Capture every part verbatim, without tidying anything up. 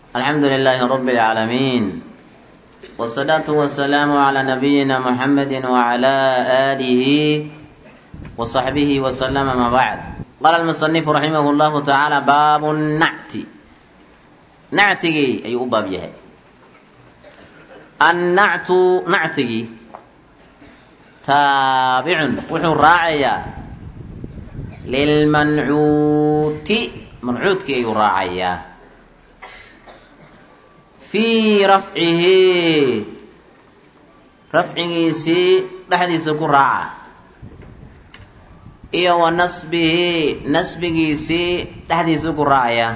الحمد لله رب العالمين والصلاة والسلام على نبينا محمد وعلى آله وصحبه وسلم ما بعد. قال المصنف رحمه الله تعالى: باب النعت. نعتي أي باب يهي النعت نعتي تابع وحو راعيا للمنعوت منعوت كي يراعيا في رفعه رفعه سي دحديس ku raaca iyo wa nasbihi nasbigiisi dhexdiisa ku raacaya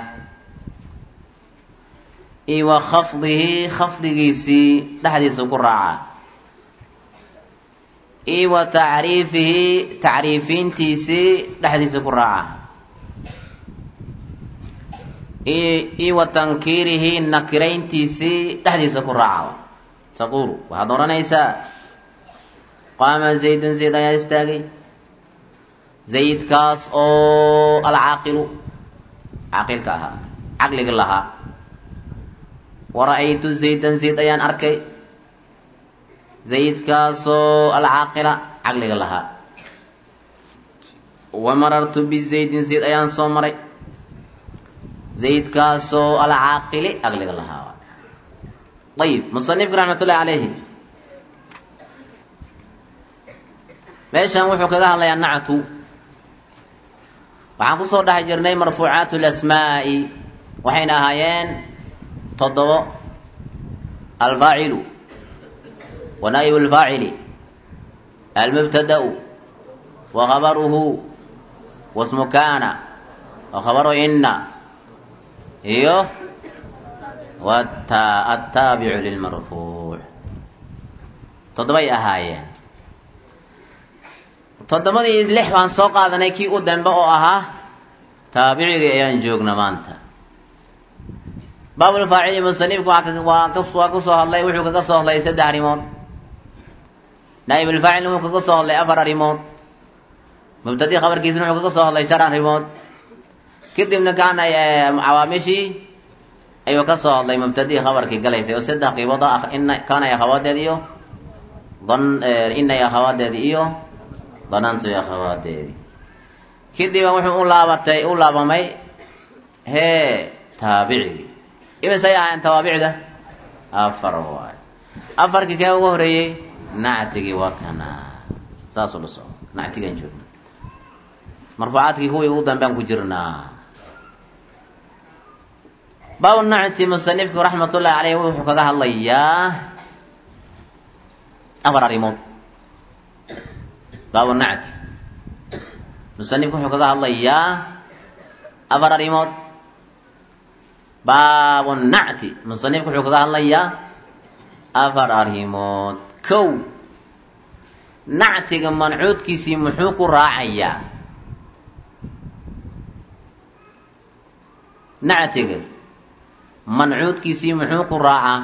iyo wa khafdihi khafdigiisi dhexdiisa ku raaca iyo wa ta'riifihi ta'riifintiisi dhexdiisa ku raaca iyo wa tankiirihi nakirayntiisi dhexdiisa ku raaca. taqulu waxaad oranaysaa qaama zaydun zayd ayaa istaagay zaydkaas oo alcaaqilu caaqilka ahaa caqliga lahaa. wara'aytu zaydan zayd ayaan arkay zaydkaasoo alcaaqila caqliga lahaa. wamarartu bizaydin zayd ayaan soo maray zaydkaasoo alcaaqili caqliga lahaa. ayib musanifka raxmatullahi calayhi meeshan wuxuu kaga hadlayaa nactu. waxaan kusoo dhex jirnay marfuucaat lasmaa'i waxayna ahaayeen toddobo: alfaacilu wa naa'ibu alfaacili, almubtada'u wa khabaruhu wasmu kaana wa khabaru inna iyo attaabicu lilmarfuuc. toddobay ahaayeen. toddobadii lix baan soo qaadanay kii u dambe oo ahaa taabicigii ayaan joogna maanta. baabulfaacili musanifku waa ka soo hadlay wuxuu kaga soo hadlay saddex arrimood. naa'ibulfaacilna wuxuu kaga soo hadlay afar arrimood. mubtadii khabarkiisna wuxuu kaga soo hadlay shan arrimood. kadibna kaana cawaamishii ayuu ka soo hadlay mubtadii khabarkii galaysay oo saddex qiibood ah: inna kaana iyo akhawaadeed iyo dan inna iyo akhawaadeed iyo danantu iyo akhawaadeedii. kadib wuxuu u laabatay u laabamay hee taabicigii. imisay ahayn tawaabicda? afar waay. afarkii kee ugu horeeyey? nactigii waa kana saasoo la soco nactigaan joogna. marfuucaadkii kuwii ugu dambean ku jirnaa. baabu nacti musanifku raxmatullahi caleyh wuxuu kaga hadlayaa afar arrimood. baabu nacti musanifku wuxuu kaga hadlayaa afar arrimood. baabu nacti musanifku wuxuu kaga hadlayaa afar arrimood. kow, nactiga mancuudkiisii muxuu ku raacayaa? nactiga mancuudkiisii muxuu ku raacaa?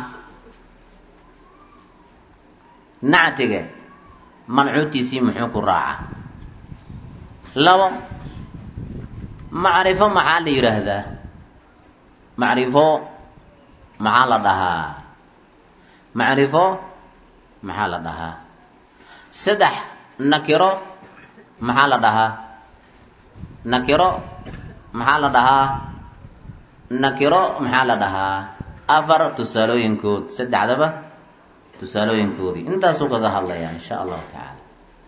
nactiga mancuudkiisii muxuu ku raacaa? labo, macrifo maxaa la yidhaahdaa? macrifo maxaa la dhahaa? macrifo maxaa la dhahaa? saddex, nakiro maxaa la dhahaa? nakiro maxaa la dhahaa? nakiro maxaa la dhahaa? afar, tusaalooyinkood. saddexdaba tusaalooyinkoodii intaasuu kaga hadlayaa insha allahu tacaala.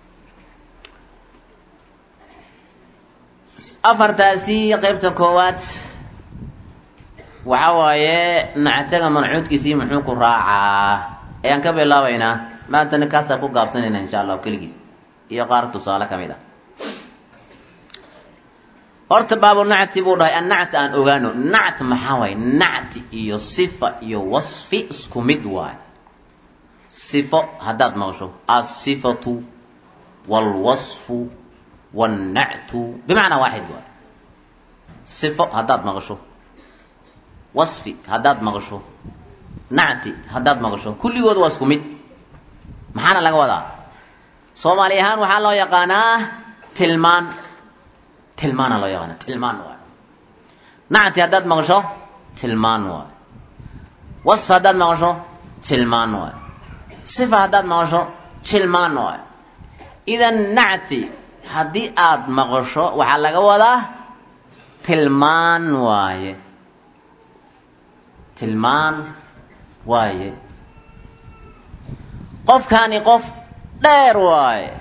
afartaasi qeybta koowaad waxa waaye nactaga mancuudkiisii muxuu ku raacaa ayaan ka bilaabaynaa. maantana kaasaa ku gaabsanayna insha allahu keligiis iyo qaar tusaale ka mid ah. horta baabu nacti buu dhahay. annacti aan ogaano. nact maxaa waaye? nacti iyo sifa iyo wasfi isku mid waaye. sifo haddaad maqasho asifatu walwasfu wannactu bimacnaa waaxid waaye. sifo haddaad maqasho, wasfi haddaad maqasho, nacti haddaad maqasho, kulligood waa isku mid. maxaana laga wadaa? soomaali ahaan waxaa loo yaqaanaa tilmaan. tilmaana loo yaqaana tilmaan waay. nacti haddaad maqasho tilmaan waay. wasf haddaad maqasho tilmaan waay sifa haddaad maqasho tilmaan waay idan nacti haddii aad maqasho waxaa laga wadaa tilmaan waaye tilmaan waaye qofkaani qof dheer waaye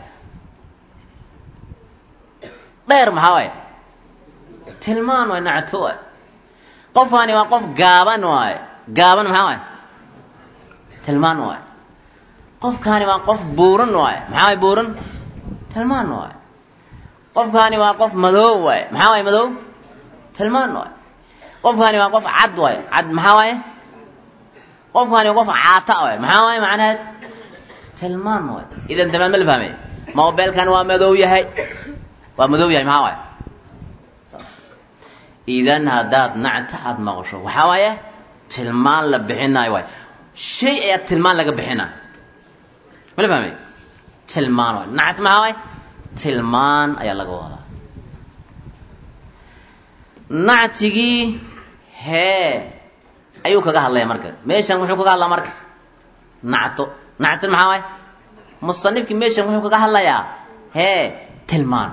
dheer maxaa waaye tilmaan waaye nacto waaye qofkaani waa qof gaaban waaye gaaban maxaa waaye tilmaan waaye qofkaani waa qof buuran waaye maxaa waaye buuran tilmaan waaye qofkaani waa qof madow waaye maxaa waaye madow tilmaan waaye qofkaani waa qof cad waaye cad maxaa waaye qofkaani waa qof caata waaye maxaa waaye macnaheed tilmaan waaye idan tilmaan ma la fahmay mobilkan waa madow yahay waa madow yahay maxaa waaye idan haddaad nacta aad maqasho waxaa waaye tilmaan la bixinayo waaye shay ayaa tilmaan laga bixinaa ma la fahmay tilmaan waaye nacta maxaa waaye tilmaan ayaa laga wadaa nactigii hee ayuu kaga hadlaya marka meeshan wuxuu kaga hadlaa marka nacto nactan maxaa waaye musanifkii meeshan wuxuu kaga hadlayaa hee tilmaan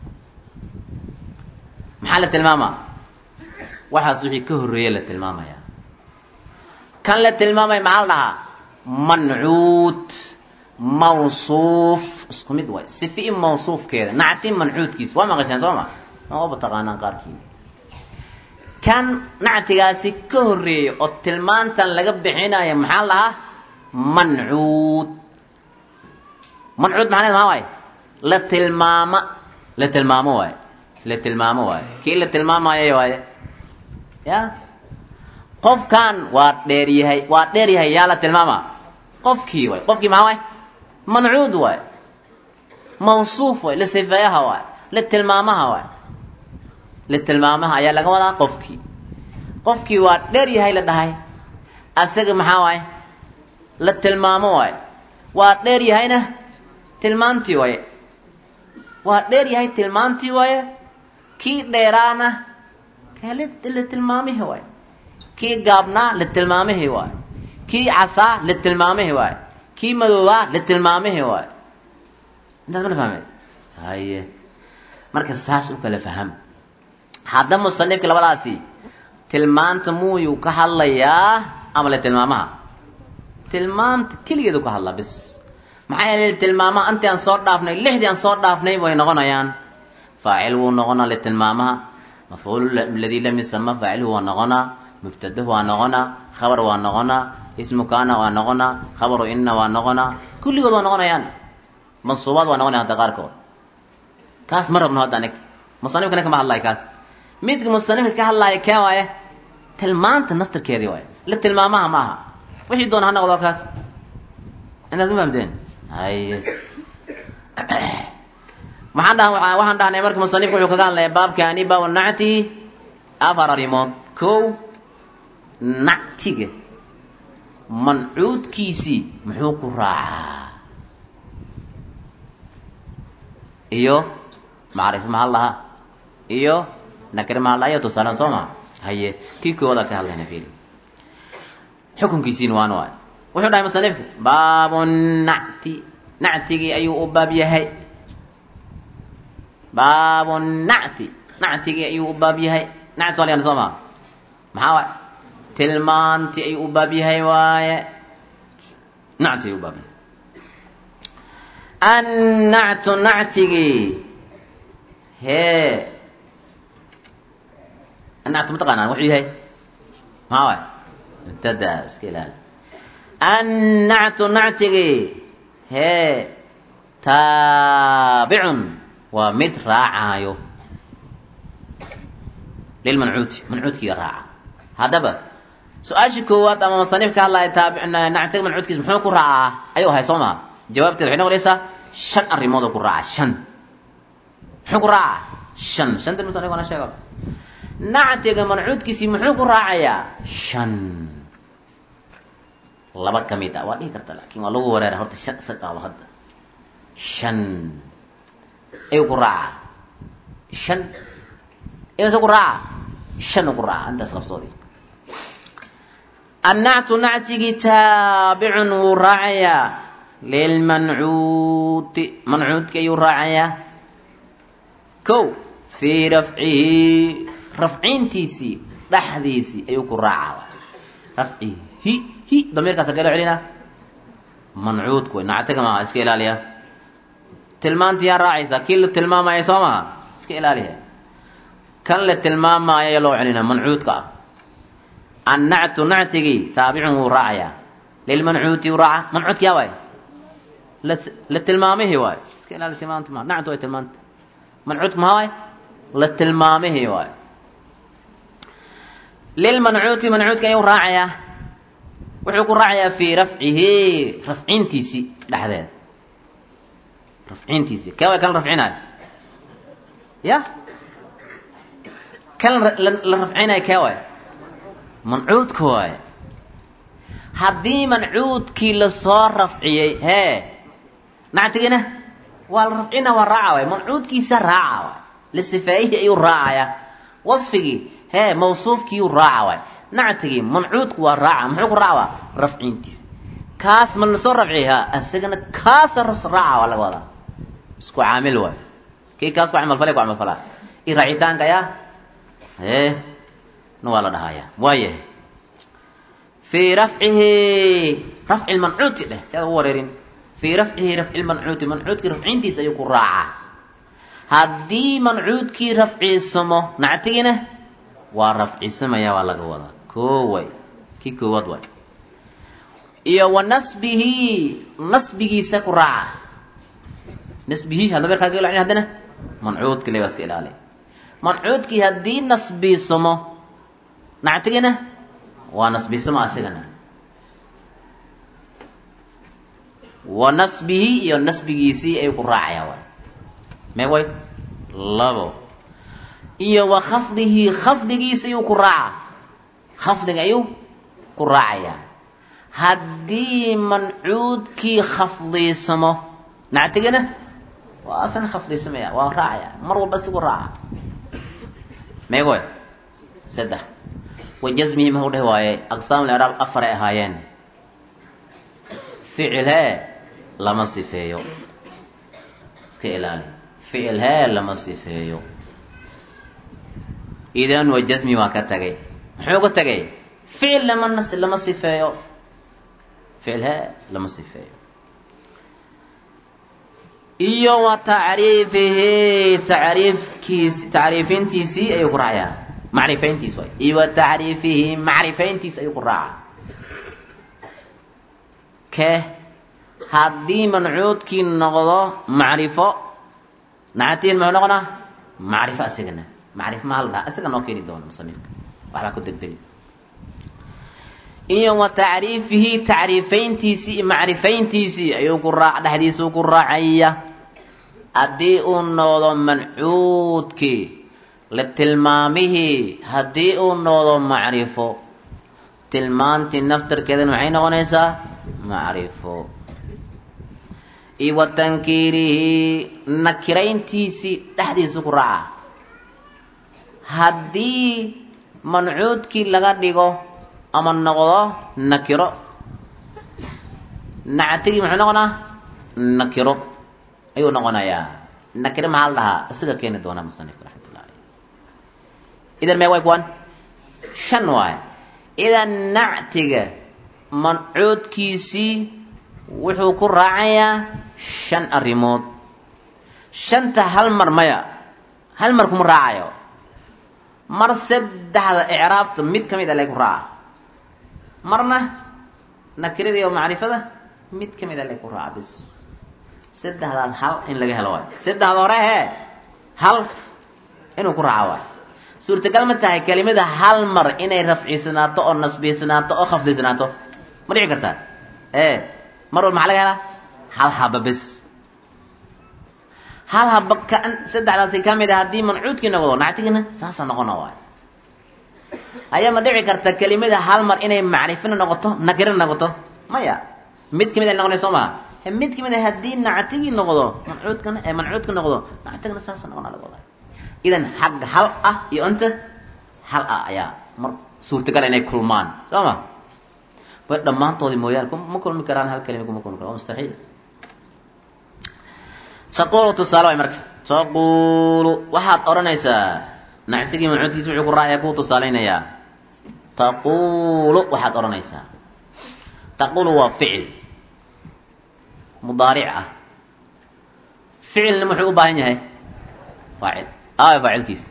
maxaa la tilmaamaa waxaas wixii ka horreeya la tilmaamaya kan la tilmaamaya maxaa la dhahaa mancuud mawsuuf isku mid waay sifi mawsuufkeeda nacti mancuudkiisa waa maqasheen soo ma ma oba taqaanaan qaarkiin kan nactigaasi ka horreeya oo tilmaantan laga bixinaya maxaa la dhahaa mancuud mancuud maxaneed maxaa waaye la tilmaama la tilmaamo waaye la tilmaamo waaye kii la tilmaamaya waaye ya qofkan waa dheer yahay waa dheer yahay yaa la tilmaama qofkii waay qofkii maxaa waaye mancuud waay mawsuuf waay la sifeeyaha waay la tilmaamaha waay la tilmaamaha ayaa laga wadaa qofkii qofkii waa dheer yahay la dhahay asaga maxaa waaye la tilmaamo waay waa dheer yahayna tilmaantii waaye waa dheer yahay tilmaantii waaye kii dheeraana kala la tilmaamihi waaye kii gaabnaa la tilmaamihi waaye kii casaa la tilmaamihi waaye kii madoobaa la tilmaamihi waaye intaas ma la fahmay haye marka saas u kala faham hadda musanifka labadaasi tilmaanta muuyuu ka hadlayaa ama la tilmaamaha tilmaanta keligeedu ka hadlaa bis maxaa yeelay tilmaamaha antii aan soo dhaafnay lixdii aan soo dhaafnay way noqonayaan faacil wuu noqonaa litilmaamaha mafcuul alladii lam yusama faaciluhu waa noqonaa mubtadahu waa noqonaa khabar waa noqonaa ismu kaana waa noqonaa khabaru inna waa noqonaa kulligood waa noqonayaan mansuubaad waa noqonaya hadda qaarkood kaas ma rabno hadda anig musanifkana kama hadlayo kaas midka musanifka ka hadlaya kee waaye tilmaanta naftarkeedii waaye la tilmaamaha ma aha wixii doona ha noqdo kaas intaas ma fahamteen haye maxaan dhaha waxaan dhahnay marka musanifku wuxuu kaga hadlaya baabkaani baabu nacti afar arrimood kow nactiga mancuudkiisii muxuu ku raacaa iyo macrifo maxaa lahaa iyo nakire maxaa lahaa iyo tusaalan soo maa haye kii koowadaa ka hadlayna fiiri xukunkiisiina waan waay wuxuu dhahay musanifka baabu nacti nactigii ayuu u baab yahay baabu nacti nactigii ayuu u baab yahay nacti walyaan soo maa maxaa waay tilmaantii ayuu u baab yahay waaye nacti ayuu u baab yahay annactu nactigii hee annactu mataqaanaan wuxuu yahay maxaa waay mubtada iska ilaali annactu nactigii hee taabicun waa mid raacaayo lilmancuuti mancuudkiga raaca haddaba su-aashii koowaad ama musanif ka hadlaya taabi nactiga mancuudkiisa muxuu ku raacaa ayuu ahay soo maha jawaabteeda waxay noqonaysaa shan arrimood oo ku raaca shan muxuu ku raaca shan shanta musanif wana sheego nactiga mancuudkiisii muxuu ku raacayaa shan laba ka mid ah waa dhihi karta laakiin waa lagu wareera horta shan isa qaado hadda shan ayuu ku raaca shan ayuu ku raaca shan ku raaca intaas qabsoodi النعت نعتي تابع وراعيا للمنعوت منعوت كي يراعيا كو في رفعه رفعين تيسي لحديسي أيوك الراعة رفعه هي هي ضمير كاسكيلو علينا منعوت كوي نعتك ما اسكيل عليها تلمان تيا راعيسا كيلو تلمان ما يسوما اسكيل عليها كان للتلمان ما يلو علينا منعوت كا النعت نعتي تابعه راعيا للمنعوت وراعة منعوت كيا واي للتلمامه واي اسكيل على تلمان تلمان نعت واي تلمان منعوت ما واي للتلمامه واي للمنعوت منعوت كيو راعيا وحكو راعيا في رفعه رفعين تيسي لحظات رفعين تيسي كيف كان رفعين يا كان الرفعين كيف منعوت كوي هدي منعوت كي لصار رفعي ها نعتقنا والرفعين والراعي منعوت كي سراعي للصفائيه ايو راعيا وصفه ها موصوف كي راعي نعتقي منعوت كوا راعي محوك راعي رفعين تيسي كاس من لصار رفعيها السجنة كاس الرس راعي ولا قولا اسكو عامل واي كي كاس كو عمل فلك وعمل فلا اي راعيتان كيا ايه نوالا دهايا وايه في رفعه رفع المنعوت له سيادة وريرين في رفعه رفع المنعوت منعوت كي رفعين تيسي يكون راعي هدي منعوت كي رفعي السمو نعتقينه ورفعي السمو يا ولا قولا كوي كي كواد واي إيا ونسبه نسبه سكو راعي نسبه هذا بيرك هقول عني هدنا منعود كلي بس كلا عليه منعود كي هدي نسبي سمو نعتقينه ونسبي سمو أسيقنا ونسبه إيا نسبه سي أيو كراعي واي ما واي لابو إيا وخفضه خفضه سي أيو كراعي خفضه أيو كراعي هدي منعود كي خفضي سمو نعتقنه وأصلا خفضي سمو وراعي مروا بس وراعي ما يقول سده وجزمه ما هو ده واي أقسام الإعراب أفرع هايين فعلها لما صفيو سكيلالي فعلها لما صفيو إذن وجزمه ما كتغي حوق تغي فعل لما نص لما صفيو فعلها لما صفيو إيو وتعريفه تعريف كيس تعريفين تيسي أيو قرعيا معرفين تيسي إيو تعريفه معرفين تيسي أيو قرعيا كه هدي منعود كي نغضو معرفة نعتين معنقنا معرفة أسيقنا معرفة مالها أسيقنا وكيني دون مصنفك وحبا كنت دقدق إيه وتعريفه تعريفين تيسي معرفين تيسي أيو قراء الحديث قراعية أدي النوض منعود كي لتلمامه هدي النوض معرفه تلمان تنفتر كذا نوعين ونسا معرفه إيه وتنكيره نكرين تيسي الحديث قراء هدي منعود كي لغا أما النقضة نكرة نعتقي محو نقنا نكرة أيو نقنا يا نكرة محال لها أسيقا كيني دونا مصنف رحمة الله عليه إذن ما يكون شنواي إذن نعتقي منعود كيسي وحو كراعيا شن الريموت شنت هل مرميا هل مركم راعيا مرسد هذا إعراب ميت كميد عليك راعي مرنا نكرده يوم معرفة ميت كميد عليك راعي بس سد هذا الحل إن لقى هلواي سد هذا وراه هل إنه كراعي سورة كلمة هاي كلمة هل مر إنه رفع سناته أو نصب سناته أو خفض سناته مريع كتار إيه مروا المحل هلا هل حب بس هل حب كأن سد على كلمة هذه منعود كنا ولا نعتقنا ساسا نقولنا واي أيام ما دعي كرت كلمة هل مر إنه معرفة نقطة نكرنا نقطة ما يا ميت كلمة نقولنا سما هم ميت كلمة هذه نعتقي نقطة منعود كنا منعود كنا نقطة نعتقنا ساسا نقولنا لقطة إذن حق هل أ يأنت هل أ يا مر صورة كلا إنه كلمان سما ودمانتودي مويان ما كل مكران هالكلمة كم كل مكران مستحيل تقول تصالوا مرك تقول واحد أرنيسا نعتقي من عندك سوي قراء يكون تصالين يا تقول واحد أرنيسا تقول هو فعل مضارعة فعل محو باهين هاي فاعل آه فاعل كيس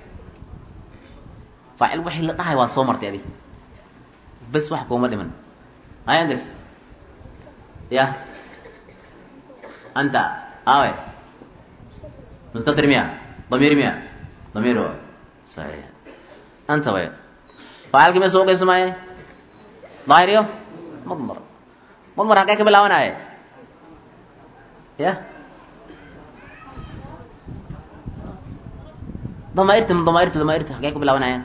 فاعل وحي لقاها واسومرت هذه بس واحد كوما دمن هاي عندك يا أنت آه مستتر مياه ضمير مياه ضمير هو صحيح أنت وين فاعل كم يسوق اسمه ظاهر يو مضمر مضمر هكاك بلاوانا هاي يا ضمائرت من ضمائرت ضمائرت هكاك بلاوانا هاي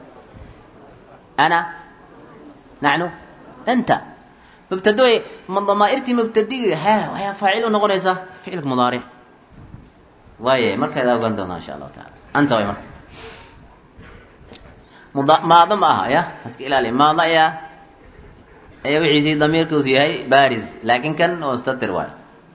أنا نحن أنت مبتدئ من ضمائرتي مبتدئ ها وهي فاعل ونقوليسا فعلك مضارع وايه marka ida ogaan doona insha Allah taala anta way marka muda maada ma aha ya iska ilaali maada ya ay wixii damirku yahay bariz laakin kan mustatir way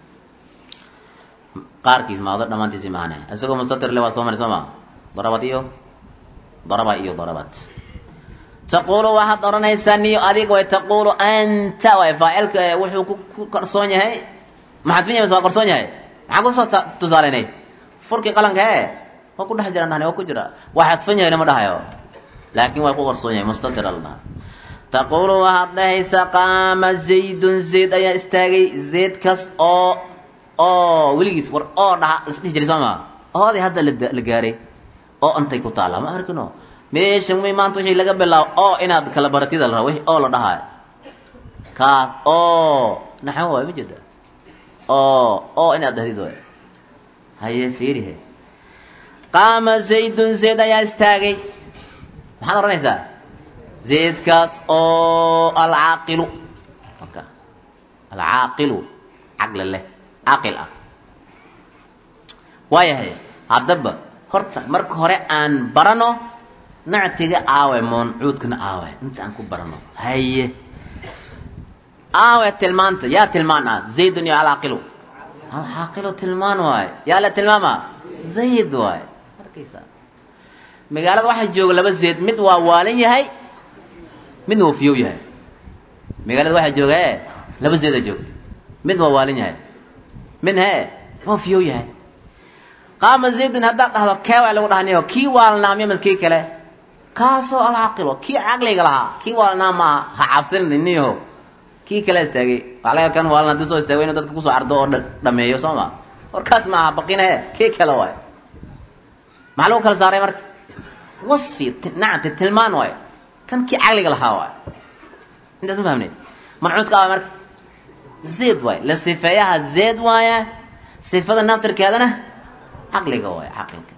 qaarkiis maada dhamaantiisa maana asagoo mustatir le waa soo maray sama darabat iyo daraba iyo darabat taqulu wa had oranaysan iyo adiga way taqulu anta way fa'ilka wuxuu ku qarsoon yahay maxad fiinyay soo qarsoon yahay maxaa ku soo tusaalenay furki qalanka ee waa ku dhex jiraan waa ku jira waxaad fanyahay ma dhahayo laakiin way ku qarsoon yahay mustatir allah taqulu wa hadaysa qama zaidun zaid ayaa istaagay zaid kas oo oo wiligiis war oo dhaha isdhix jiray sama oodi hadda la gaaray oo antay ku taala ma arkino meesha may maanta wixii laga bilaabo oo inaad kala baratida la rabo oo la dhahayo kaas oo naxwo way jida oo oo inaad dhahdido هيا فيريه قام زيد زيد يا استاغي محل رنيسا زيد كاس او العاقل اوكي العاقل عقل له عاقل اه وايه هي هدب horta marka hore aan barano nactiga aawe moon cuudkana aawe inta aan ku barano haye aawe tilmaanta yaa tilmaana zaydun ya alaaqilu alaaqilu tilmaan waay yaa la tilmaama zayd waay markaysa magaalada waxa jooga laba zayd mid waa waalin yahay mid waa fiyow yahay magaalada waxa jooga ee laba zayd joogto mid waa waalin yahay mid hee waa fiyow yahay qaama zaydun hadda dhahdo keewa lagu dhahnayo kii waalnaamay midkii kale kaasoo alaaqilu kii aqliga lahaa kii waalnaama ha cabsaniniyo kii kale istaagay walaal kan waalna disoo istaagay inuu dadka ku soo ardo oo dhameeyo Sooma warkaas ma aha baqinay kii kale waay maxaa kala saaray marka wasfi naacti tilmaan waay kan kii aqliga lahaa waay inta soo fahmay mancuudka waay marka zayd waay la sifayaha zayd waay sifada naftirkeedana aqliga waay aqliga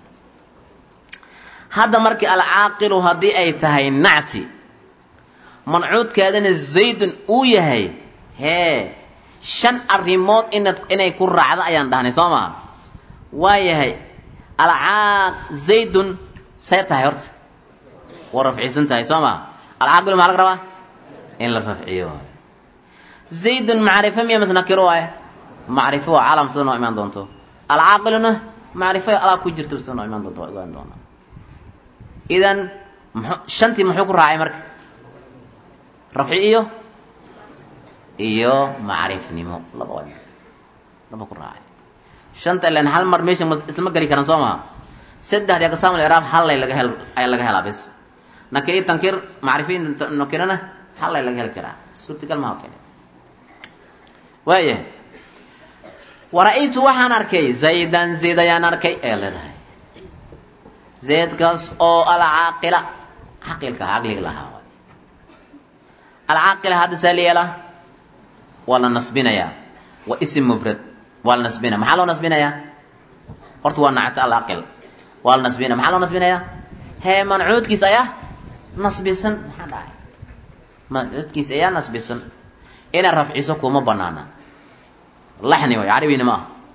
hada markii al-aaqilu hadii ay tahay nacti mancuudkeedana zaydun uu yahay hee shan arimood inad inay ku raacdo ayaan dhahnay Sooma waa yahay al-aaq zaydun saytahay horta wa rafciisan tahay Sooma al-aaqilu ma laga rabaa in la rafciyo zaydun ma'rifa miya masnakiro waay ma'rifa waa calaam soo imaan doonto al-aaqiluna ma'rifa ala ku jirto soo imaan doonto ogaan doona idan shantii muxuu ku raacay marka rafciyo iyo maarifnimo laba wada laba ku raacay shanta ilan hal mar meesha isma gali karan Sooma saddexda ka saamul i'raab hal lay laga hel ay laga helaa bas nakiri tankir maarifin nakirana hal lay laga hel karaa suurtagal ma aha waaye wara'aytu waxaan arkay zaydan zaydayaan arkay ee leedahay zayd kaas oo al-aaqila aqilka aqliga lahaa العاقل هذا ساليلا ولا نسبنا يا واسم مفرد ولا نسبنا محله نسبنا يا قرت وانا عت العاقل ولا نسبنا محله نسبنا يا هي منعود كيس يا نسبسن حدا منعود كيس يا نسبسن ان الرفع سكو ما بنانا لحني ويعربي ما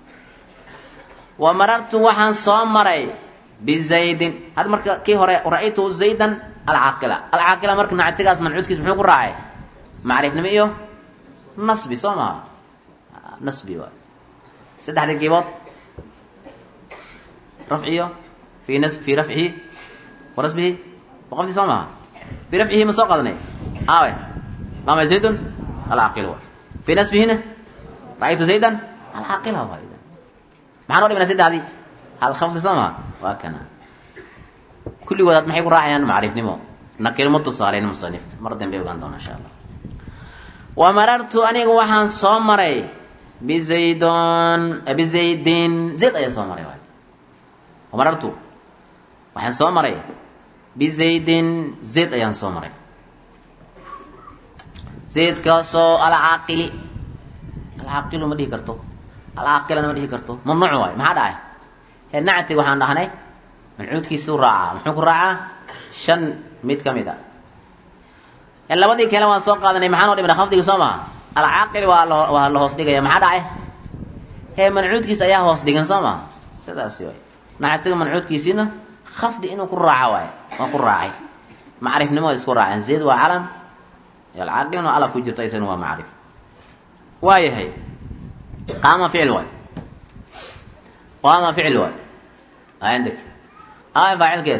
ومررت وحن صامري بزيد هذا مركه كي هره رايته زيدا العاقله العاقله marka nactigaas mancuudkiis muxuu ku raacay macriifnimo iyo nasbi soo maha nasbi waay saddexda qiibood rafciyo fi nas fi rafcihi wa nasbihi waqafti soo maha fi rafcihi ma soo qaadanay aawe qaama zaydun alcaaqil waay fi nasbihina ra'aytu zaydan alcaaqila waay maxaa noo dhimana saddexdii hal khafdi soo maha waa kana kulligoodaad maxay ku raacayaan macriifnimo nakir ma tusaaleen musanifka mar dambe ogaan doona insha allah wa marartu aniga waxaan soo maray bizaydon bizaydin zayd ayaa soo maray waay wa marartu waxaan soo maray bizaydin zayd ayaan soo maray zaydkaasoo alcaaqili alcaaqilu ma dhihi karto alcaaqilana ma dhihi karto mamnuuc waay maxaa dhacay he nacti waxaan dhahnay mancuudkiisuu raacaa muxuu ku raacaa shan mid ka mid a labadii kale waan soo qaadanay maxaa noo dhimana khafdiga soo maha alcaaqil waa la waa la hoos dhigaya maxaa dhacay hee mancuudkiisa ayaa hoos dhigan soo maha sidaasi waay nactiga mancuudkiisiina khafdi inuu ku raaco waay waa ku raacay macrifnimo isku raaceen zayd waa calam alcaaqilna alab ku jirto isagana waa macrif waayahay qaama ficil waay qaama ficil waay عندك آه فاعل كيف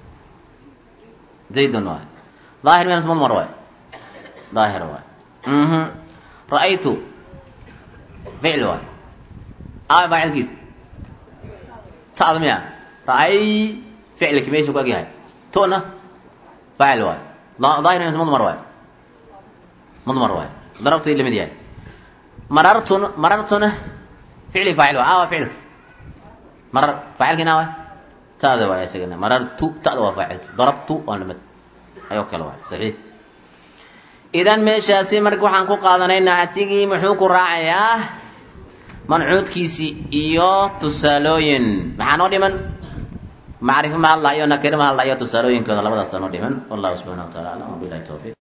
زيد واحد ظاهر من اسم المروي ظاهر واحد اها رأيت فعل واحد آه فاعل كيف تعظم يعني رأي فعل كيف يشوف أجي هاي تونا فاعل واحد ظاهر من اسم المروي مضمر واحد ضربت اللي مديان مررت مررتنا فعل فاعل آه فعل مرر فاعل كنا تاذا واي سجنا مررت تاذا فاعل ضربت ولا مد ايو كلا واي صحيح اذا meeshaasi marka waxaan ku qaadanaynaa atigii muxuu ku raacayaa mancuudkiisi iyo tusaalooyin maxaa noo dhiman macrifo ma Allah iyo nakir ma Allah iyo tusaalooyinkooda labadaas noo dhiman wallahu subhanahu wa ta'ala billahi tawfiq